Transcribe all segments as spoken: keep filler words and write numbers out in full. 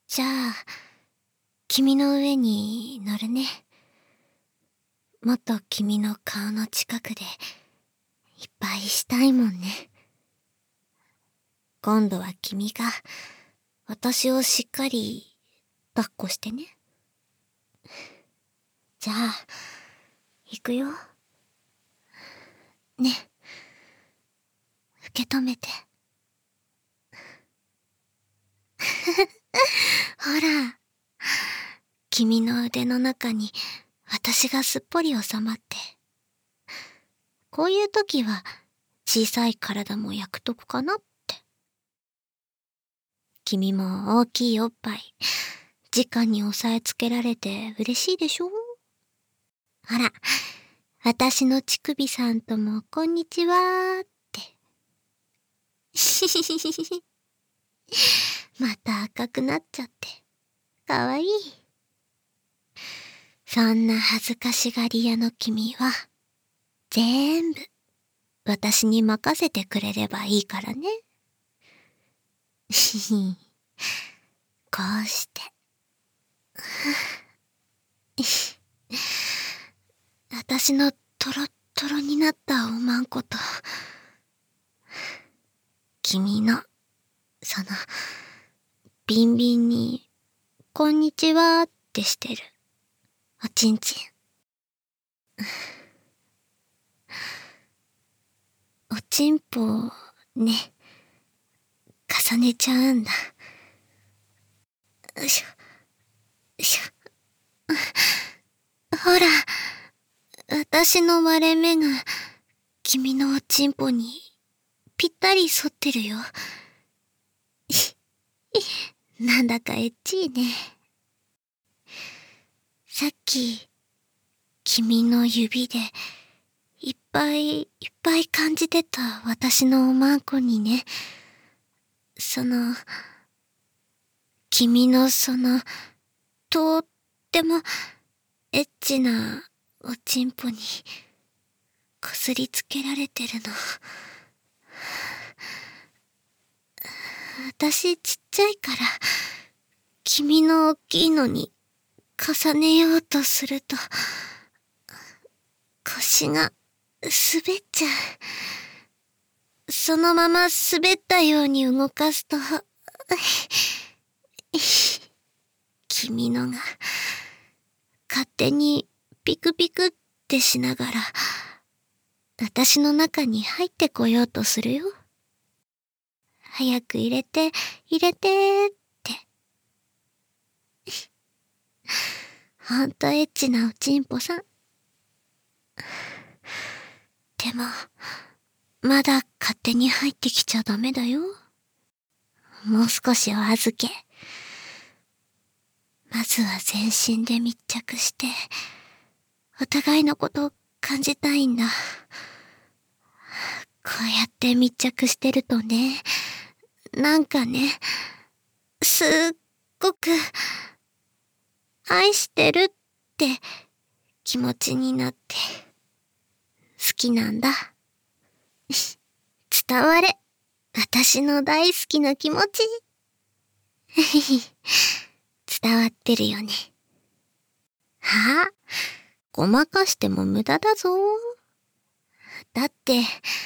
じゃあ、君の上に乗るね。もっと君の顔の近くでいっぱいしたいもんね。今度は君が私をしっかり抱っこしてね。じゃあ、行くよ。ね。受け止めて。ほら、君の腕の中に私がすっぽり収まって。こういう時は小さい体も役得かなって。君も大きいおっぱい、直に押さえつけられて嬉しいでしょ？ほら、私の乳首さんともこんにちはーって。ひひひひひ。また赤くなっちゃって、かわいい。そんな恥ずかしがり屋の君は、全部、私に任せてくれればいいからね。ひひ。こうして。私のトロットロになったおまんこと、君の、その、ビンビンに、こんにちはってしてる、おちんちん。おちんぽをね、重ねちゃうんだ。よいしょ、よいしょ。ほら、私の割れ目が、君のおちんぽに、ぴったり沿ってるよ。なんだかエッチいね。さっき、君の指で、いっぱいいっぱい感じてた私のおまんこにね、その、君のその、とっても、エッチなおちんぽに、こすりつけられてるの。私ちっちゃいから、君の大きいのに、重ねようとすると、腰が、滑っちゃう。そのまま滑ったように動かすと、君のが、勝手にピクピクってしながら、私の中に入ってこようとするよ。早く入れて、入れてーって。ほんとエッチなおちんぽさん。でも、まだ勝手に入ってきちゃダメだよ。もう少しお預け。まずは全身で密着して、お互いのことを感じたいんだ。こうやって密着してるとね、なんかね、すっごく、愛してるって気持ちになって、好きなんだ。伝われ、私の大好きな気持ち。伝わってるよね。はあ、ごまかしても無駄だぞ。だって、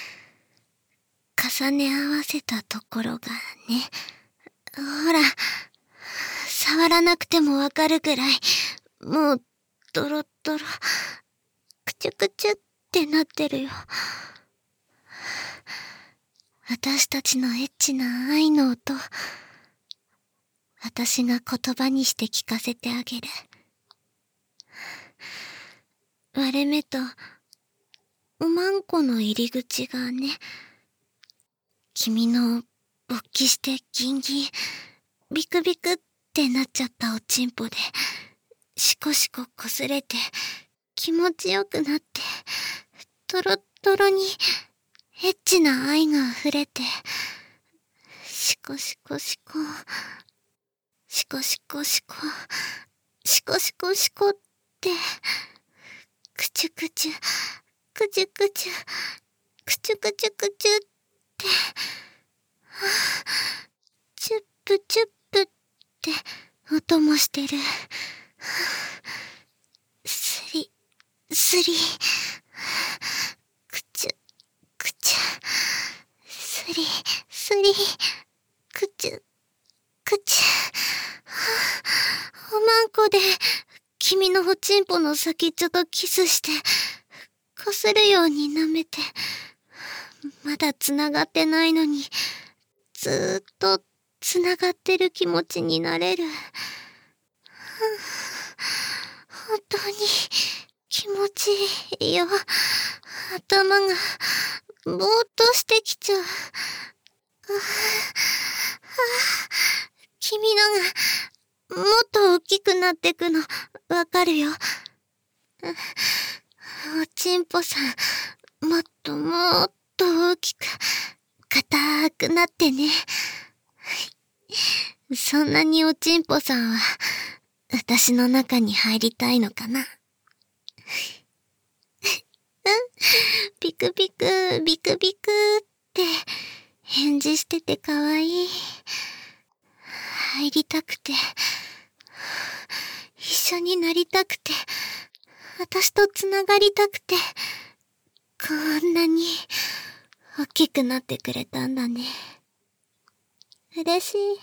重ね合わせたところがね、ほら、触らなくてもわかるぐらい、もう、ドロッドロ、くちゅくちゅってなってるよ。私たちのエッチな愛の音、私が言葉にして聞かせてあげる。割れ目と、おまんこの入り口がね、君の勃起してギンギン、ビクビクってなっちゃったおちんぽで、シコシコ擦れて、気持ちよくなって、トロットロに、エッチな愛が溢れて、シコシコシコ、シコシコシコ、シコシコシコって、くちゅくちゅ、くちゅくちゅ、くちゅくちゅくちゅって、チュップチュップって、 音もしてる。すり、すり。くちゅ、くちゅ。すり、すり。くちゅ、くちゅ。おまんこで、君のおちんぽの先っちょとキスして、こするように舐めて、まだ繋がってないのに、ずーっと繋がってる気持ちになれる。本当に気持ちいいよ。頭がぼーっとしてきちゃう。君のがもっと大きくなってくのわかるよ。おちんぽさん、もっともっと大きく、硬くなってね。そんなにおちんぽさんは、私の中に入りたいのかな。ビクビク、ビクビクって返事しててかわいい。入りたくて、一緒になりたくて、私とつながりたくて、こんなに大きくなってくれたんだね。嬉しい。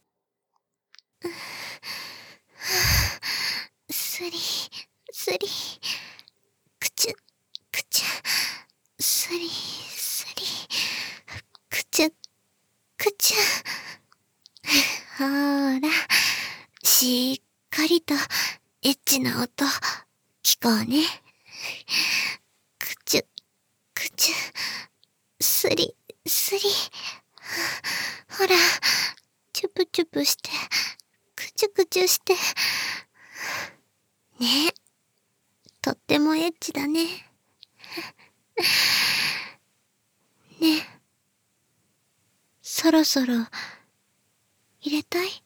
すり、すり、くちゅ、くちゅ、すり、すり、くちゅ、くちゅ。ほーら、しっかりとエッチな音、聞こうね。くちゅ、くちゅ、すり、すり。ほら、チュプチュプして、くちゅくちゅして。ねえ、とってもエッチだね。ねえ、そろそろ、入れたい？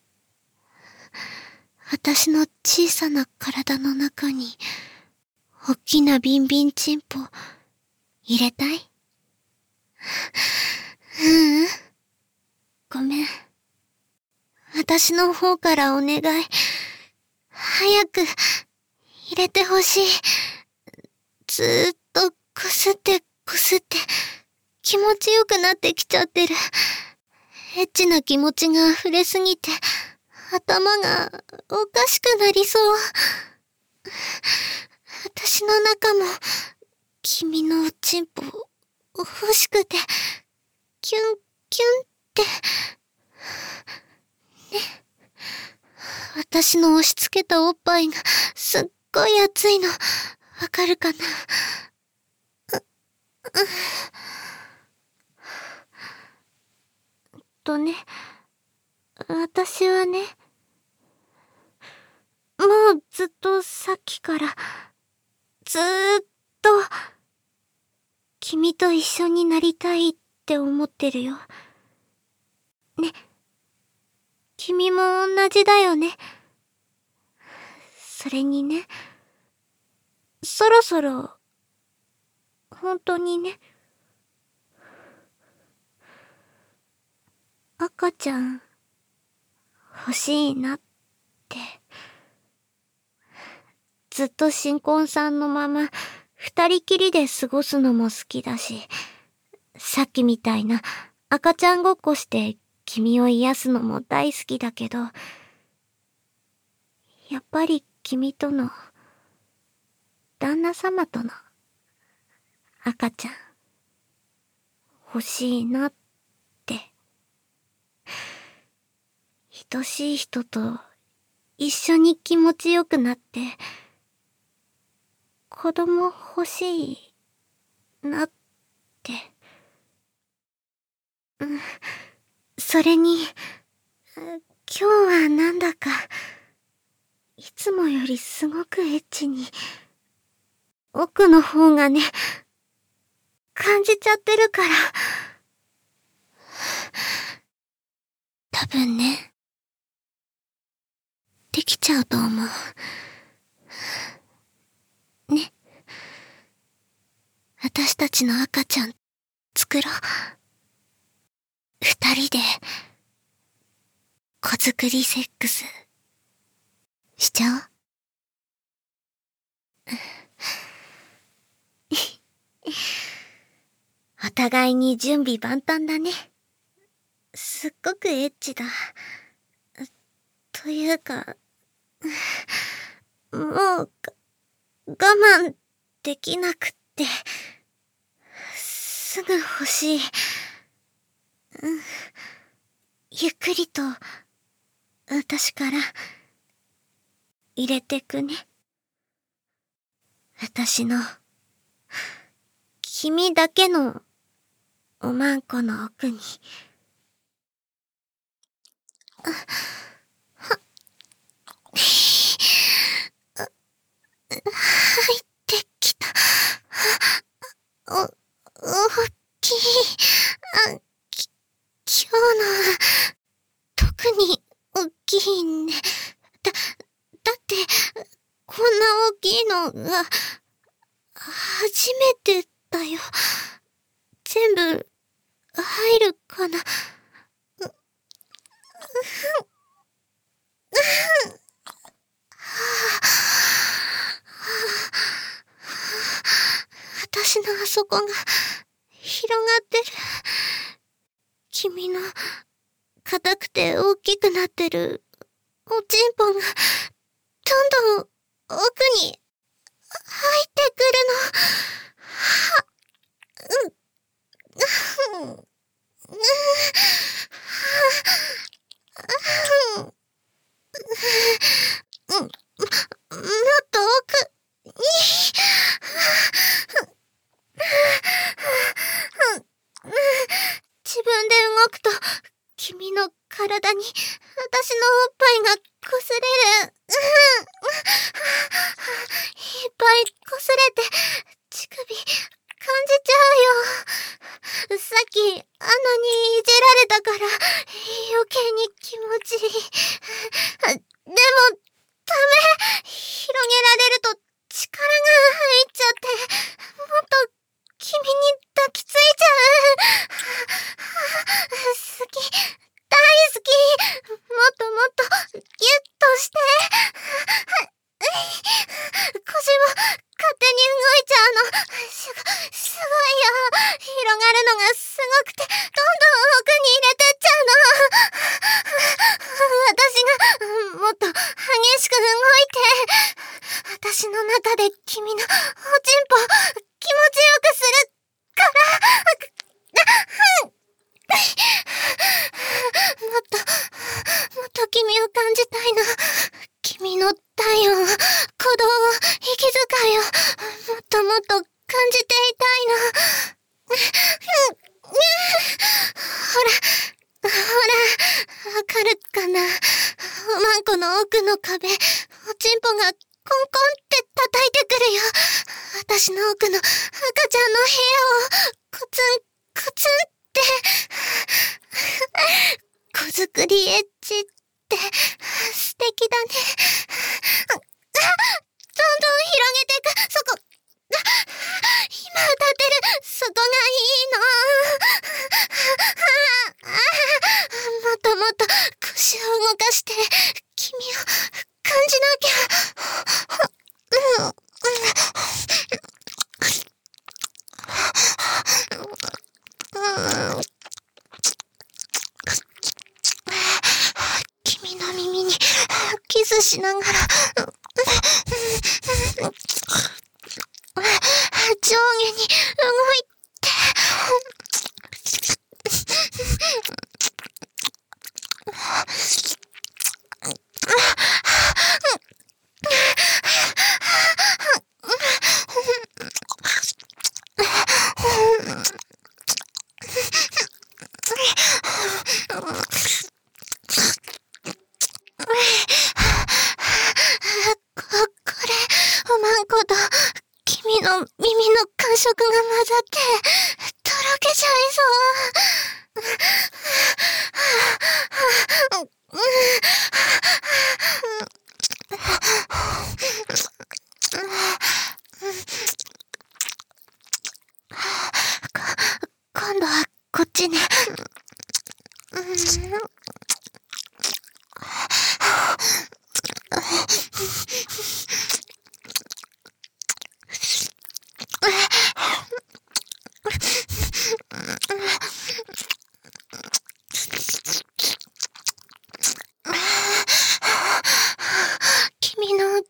私の小さな体の中に、おっきなビンビンチンポ、入れたい？ううん。ごめん。私の方からお願い。早く、入れてほしい。ずーっとこすってこすって、気持ちよくなってきちゃってる。エッチな気持ちが溢れすぎて、頭がおかしくなりそう。私の中も、君のおちんぽ、欲しくて、キュン、キュンって。ね。私の押し付けたおっぱいが、すっごい熱いの、わかるかな？う、う、とね、私はね、もうずっとさっきから、ずーっと、君と一緒になりたいって思ってるよ。ね。君も同じだよね。それにね、そろそろ、本当にね、赤ちゃん、欲しいなって。ずっと新婚さんのまま、二人きりで過ごすのも好きだし、さっきみたいな赤ちゃんごっこして君を癒すのも大好きだけど、やっぱり君との、旦那様との、赤ちゃん、欲しいなって。愛しい人と一緒に気持ちよくなって、子供欲しいなって。うん、それに、今日はなんだか、いつもよりすごくエッチに、奥の方がね、感じちゃってるから。多分ね、できちゃうと思う。ね。私たちの赤ちゃん、作ろう。二人で、子作りセックス、 しちゃおう。お互いに準備万端だね。すっごくエッチだ。というか、もう、我慢できなくって、すぐ欲しい。うん、ゆっくりと、私から、入れてくね。私の、君だけの、おまんこの奥に。は、入ってきた。お、大きい。あ、き、今日のは、特に大きいね。だ、だって、こんな大きいのが、初めてだよ。全部、入るかな。う、う、私のあそこが広がってる。君の硬くて大きくなってるおちんぽがどんどん奥に入ってくるの。は、う、う、う、うん、もっと奥に。自分で動くと、君の体に、私のおっぱいが擦れる。いっぱい擦れて、乳首、感じちゃうよ。さっき、あんなにいじられたから、余計に気持ちいい。でも、ダメ。広げられると、力が入っちゃって、もっと、君に抱きついちゃう。好き、大好き。もっともっと、ギュッとして。腰も、勝手に動いちゃうの。すご、すごいよ。広がるのがすごくて、どんどん奥に入れてっちゃうの。私が、もっと激しく動いて、私の中で君のおちんぽ、気持ちよくするから。もっと、もっと君を感じたいの。君の体温を、鼓動を、息遣いを、もっともっと感じていたいの。ほら、ほら、わかるかな。おまんこの奥の壁、おちんぽがコンコンって叩いてくるよ。私の奥の赤ちゃんの部屋を、コツン、コツンって。子作りエッチって素敵だね。どんどん広げていく。そこ。今歌ってる。そこがいいの。もっともっと腰を動かして君を感じなきゃ。君の耳にキスしながら上下に動いて君の耳の感触が混ざって、とろけちゃいそう。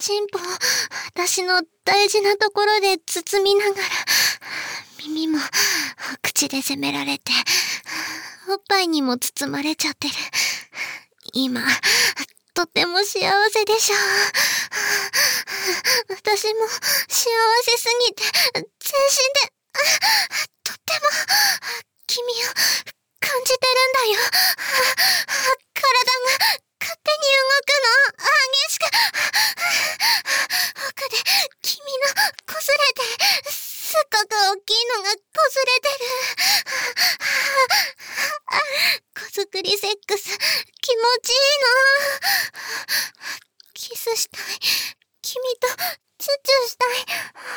ちんぽを私の大事なところで包みながら、耳も口で責められて、おっぱいにも包まれちゃってる。今、とても幸せでしょう。私も幸せすぎて、全身で、とっても、君を感じてるんだよ。体が勝手に動くの、激しく。奥で君の擦れて、すっごく大きいのが擦れてる。子作りセックス、気持ちいいの。キスしたい。君とチュチュしたい。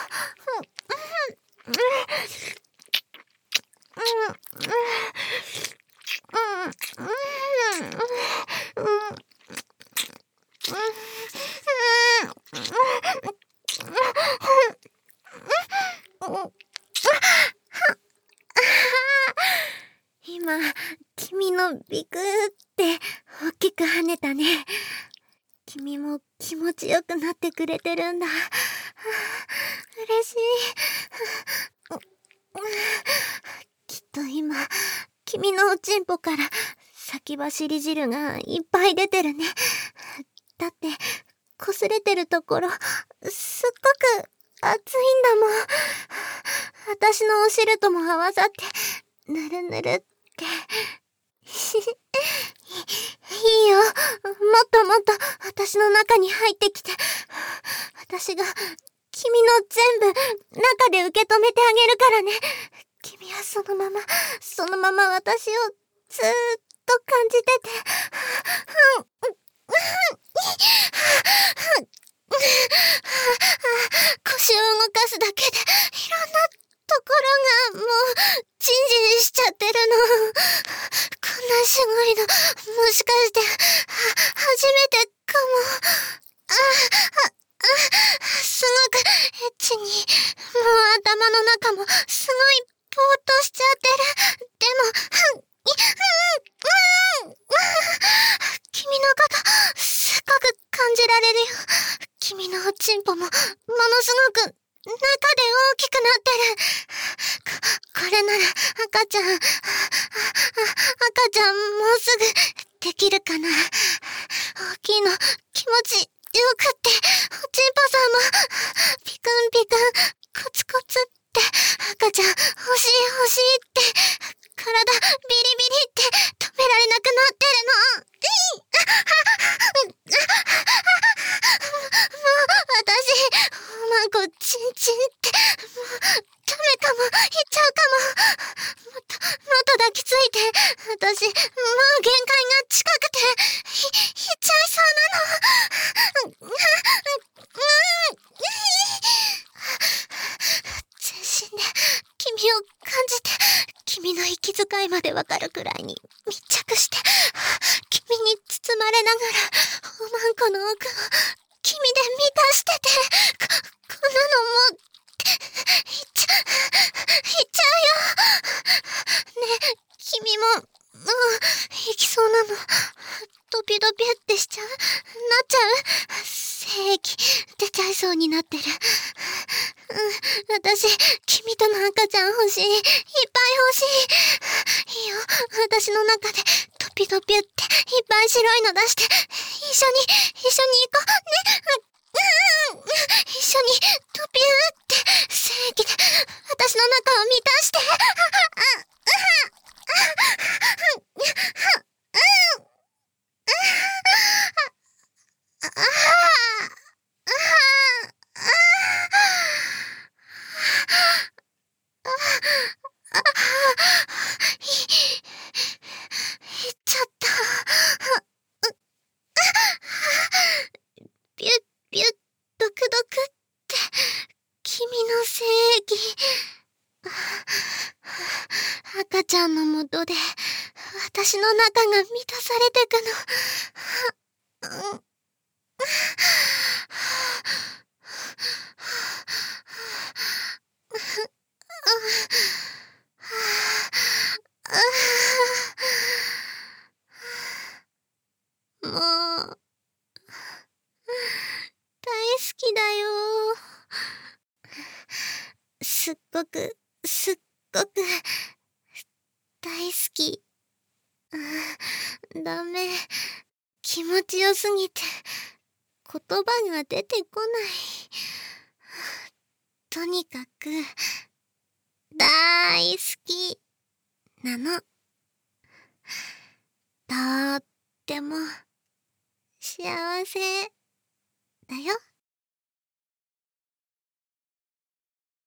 今、君のビクって大きく跳ねたね。君も気持ちよくなってくれてるんだ。嬉しい。きっと今、君のおちんぽから先走り汁がいっぱい出てるね。だって、擦れてるところ、すっごく熱いんだもん。私のお汁とも合わさって、ぬるぬるって。いいよ。もっともっと私の中に入ってきて。私が君の全部中で受け止めてあげるからね。君はそのまま、そのまま私をずーっと感じてて。腰を動かすだけでいろんなところがもうチンジンしちゃってるの。こんなすごいの、もしかして、初めてかも。あ、あ、あ、すごくエッチに、もう頭の中もすごいぼーっとしちゃってる。でも、ふん、うん、うん、うん、君のこと、すっごく感じられるよ。君のおちんぽも、ものすごく、中で大きくなってる。こ、これなら赤ちゃん、あ、あ、赤ちゃんもうすぐできるかな。大きいの気持ちよくって、おちんぽさんもピクンピクンコツコツって赤ちゃん欲しい欲しいって体ビリビリって止められなくなってるの。もう私おまんこチンチンってもうダメかも、いっちゃうかも。もっともっと抱きついて、私もう限界が近くてい、いっちゃいそうなの。全身で君を感じて、君の息遣いまでわかるくらいに密着して、君に包まれながらおまんこの奥を君で満たしてて、こ、こんなのもういっちゃ、いっちゃうよ。ねえ、君ももう行きそうなの。ドピドピってしちゃう、なっちゃう、精液出ちゃいそうになってる。うん、私君との赤ちゃん欲しい、いっぱい欲しい。いいよ、私の中でドピドピっていっぱい白いの出して、一緒に一緒に行こうね。うん、うん、一緒にドピューって精液で私の中を満たして。いっちゃった。ビュッビュッドクドクって君の精液。赤ちゃんのもとで私の中が満たされてくの。うん、もう大好だよ。すっごく、すっごく、大好き。ダメ。気持ちよすぎて、言葉が出てこない。とにかく、大好きなの。とっても幸せだよ。